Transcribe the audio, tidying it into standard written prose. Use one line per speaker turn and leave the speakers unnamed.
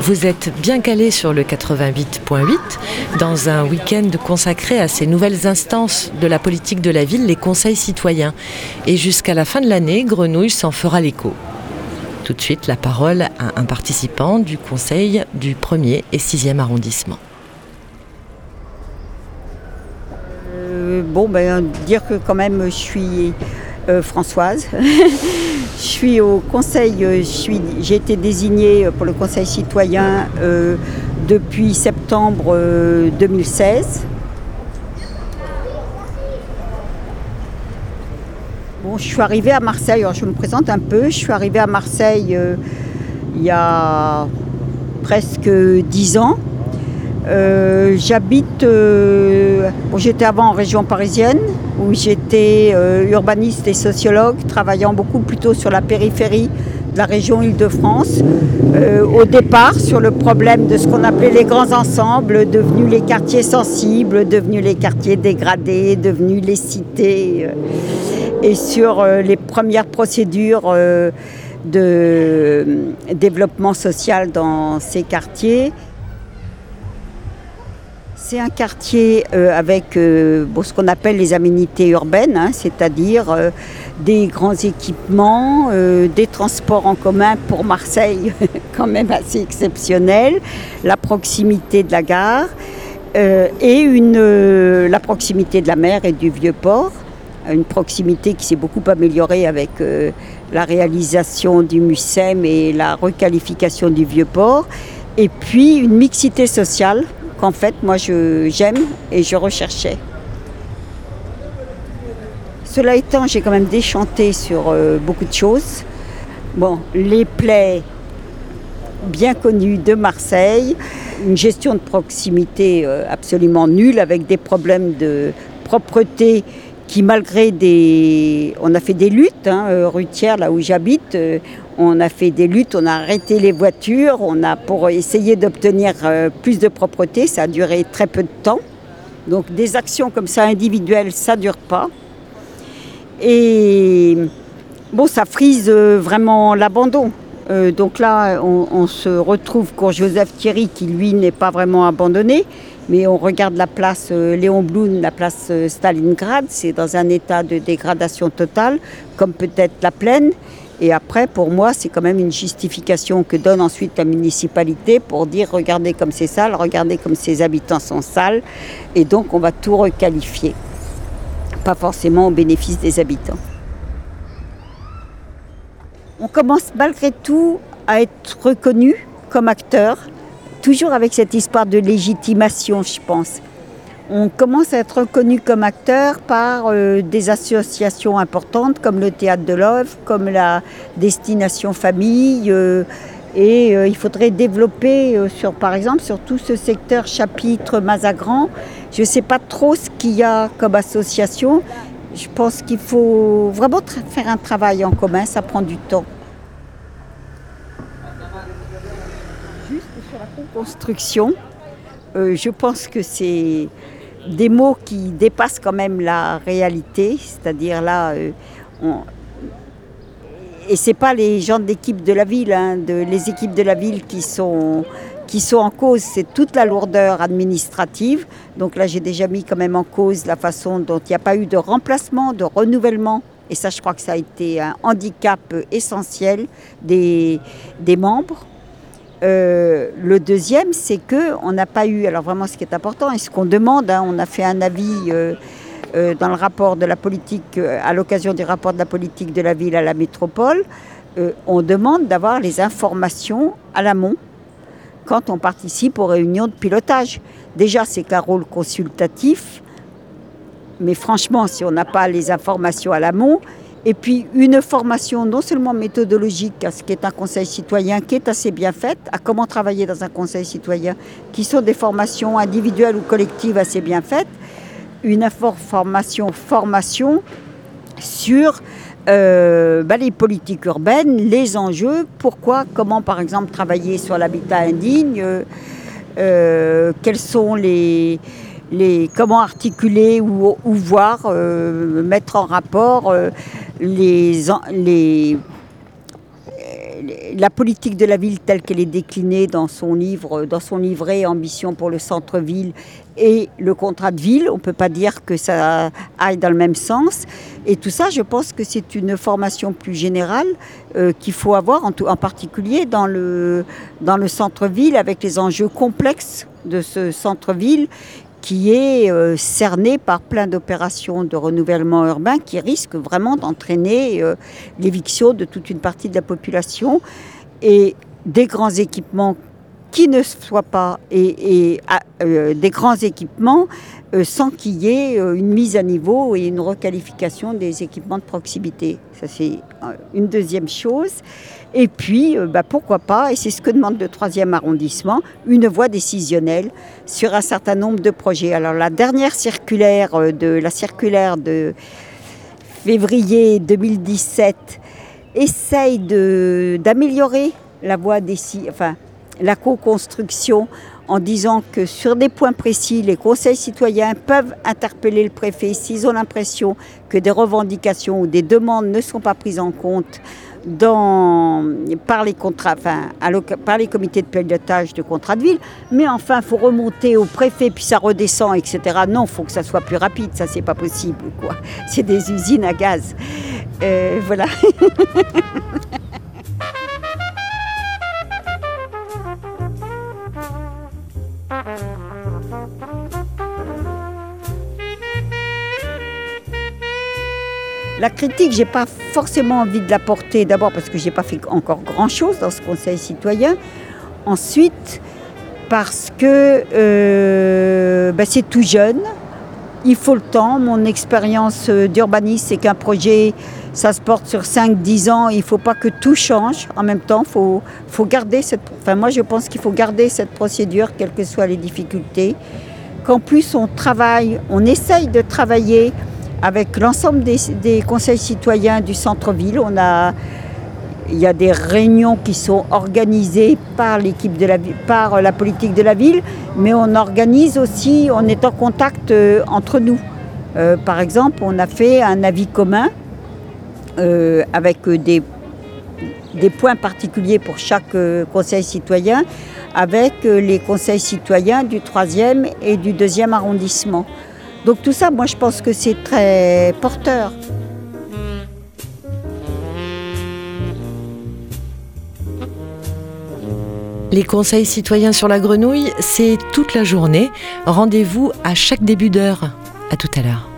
Vous êtes bien calé sur le 88.8 dans un week-end consacré à ces nouvelles instances de la politique de la ville, les conseils citoyens. Et jusqu'à la fin de l'année, Grenouille s'en fera l'écho. Tout de suite, la parole à un participant du conseil du 1er et 6e arrondissement.
Dire que quand même je suis Françoise. Je suis au conseil, j'ai été désignée pour le conseil citoyen depuis septembre 2016. Je suis arrivée à Marseille, alors je me présente un peu, je suis arrivée à Marseille il y a presque 10 ans. J'étais avant en région parisienne où j'étais urbaniste et sociologue, travaillant beaucoup plutôt sur la périphérie de la région Île-de-France. Au départ sur le problème de ce qu'on appelait les grands ensembles, devenus les quartiers sensibles, devenus les quartiers dégradés, devenus les cités, et sur les premières procédures de développement social dans ces quartiers. C'est un quartier avec ce qu'on appelle les aménités urbaines, c'est-à-dire des grands équipements, des transports en commun pour Marseille, quand même assez exceptionnel, la proximité de la gare et la proximité de la mer et du Vieux-Port, une proximité qui s'est beaucoup améliorée avec la réalisation du MUSEM et la requalification du Vieux-Port, et puis une mixité sociale qu'en fait, moi, j'aime et je recherchais. Cela étant, j'ai quand même déchanté sur beaucoup de choses. Les plaies bien connues de Marseille, une gestion de proximité absolument nulle, avec des problèmes de propreté qui, malgré on a fait des luttes, rue Thiers, là où j'habite, on a fait des luttes, on a arrêté les voitures, pour essayer d'obtenir plus de propreté, ça a duré très peu de temps. Donc des actions comme ça individuelles, ça ne dure pas. Et ça frise vraiment l'abandon. Donc là, on se retrouve pour Joseph Thierry qui, lui, n'est pas vraiment abandonné. Mais on regarde la place Léon Blum, la place Stalingrad, c'est dans un état de dégradation totale, comme peut-être la Plaine. Et après, pour moi, c'est quand même une justification que donne ensuite la municipalité pour dire « regardez comme c'est sale, regardez comme ces habitants sont sales ». Et donc, on va tout requalifier, pas forcément au bénéfice des habitants. On commence malgré tout à être reconnu comme acteur, toujours avec cette histoire de légitimation, je pense. On commence à être reconnu comme acteur par des associations importantes comme le Théâtre de l'Œuvre, comme la Destination Famille. Il faudrait développer, par exemple, sur tout ce secteur chapitre Mazagran. Je ne sais pas trop ce qu'il y a comme association. Je pense qu'il faut vraiment faire un travail en commun, ça prend du temps. Juste sur la construction, je pense que c'est des mots qui dépassent quand même la réalité, c'est-à-dire là, et c'est pas les gens de l'équipe de la ville, les équipes de la ville qui sont en cause, c'est toute la lourdeur administrative. Donc là, j'ai déjà mis quand même en cause la façon dont il n'y a pas eu de remplacement, de renouvellement. Et ça, je crois que ça a été un handicap essentiel des membres. Le deuxième, c'est qu'on n'a pas eu, alors vraiment ce qui est important et ce qu'on demande, on a fait un avis dans le rapport de la politique, à l'occasion du rapport de la politique de la ville à la métropole, on demande d'avoir les informations à l'amont quand on participe aux réunions de pilotage. Déjà, c'est qu'un rôle consultatif, mais franchement, si on n'a pas les informations à l'amont, et puis une formation non seulement méthodologique à ce qu'est un conseil citoyen, qui est assez bien faite, à comment travailler dans un conseil citoyen, qui sont des formations individuelles ou collectives assez bien faites, une formation sur les politiques urbaines, les enjeux, pourquoi, comment par exemple travailler sur l'habitat indigne, quels sont comment articuler ou voir, mettre en rapport les la politique de la ville telle qu'elle est déclinée dans son livret Ambition pour le centre-ville et le contrat de ville. On ne peut pas dire que ça aille dans le même sens. Et tout ça, je pense que c'est une formation plus générale qu'il faut avoir, en particulier dans le centre-ville, avec les enjeux complexes de ce centre-ville qui est cerné par plein d'opérations de renouvellement urbain qui risquent vraiment d'entraîner l'éviction de toute une partie de la population et des grands équipements qui ne soient pas des grands équipements sans qu'il y ait une mise à niveau et une requalification des équipements de proximité. Ça, c'est une deuxième chose. Et puis, pourquoi pas, et c'est ce que demande le 3e arrondissement, une voie décisionnelle sur un certain nombre de projets. Alors, la dernière circulaire de février 2017 essaye d'améliorer la voie la co-construction en disant que sur des points précis, les conseils citoyens peuvent interpeller le préfet s'ils ont l'impression que des revendications ou des demandes ne sont pas prises en compte par les comités de pilotage de contrat de ville. Mais enfin, il faut remonter au préfet, puis ça redescend, etc. Non, il faut que ça soit plus rapide, ça c'est pas possible, quoi. C'est des usines à gaz. Voilà. La critique, je n'ai pas forcément envie de la porter, d'abord parce que je n'ai pas fait encore grand-chose dans ce conseil citoyen. Ensuite, parce que c'est tout jeune, il faut le temps. Mon expérience d'urbaniste, c'est qu'un projet, ça se porte sur 5-10 ans. Il ne faut pas que tout change en même temps. Faut garder moi, je pense qu'il faut garder cette procédure, quelles que soient les difficultés. Qu'en plus, on essaye de travailler avec l'ensemble des conseils citoyens du centre-ville. Il y a des réunions qui sont organisées par l'équipe de la ville, par la politique de la ville, mais on organise aussi, on est en contact entre nous. Par exemple, on a fait un avis commun avec des points particuliers pour chaque conseil citoyen, avec les conseils citoyens du 3e et du 2e arrondissement. Donc tout ça, moi je pense que c'est très porteur.
Les conseils citoyens sur la Grenouille, c'est toute la journée. Rendez-vous à chaque début d'heure. À tout à l'heure.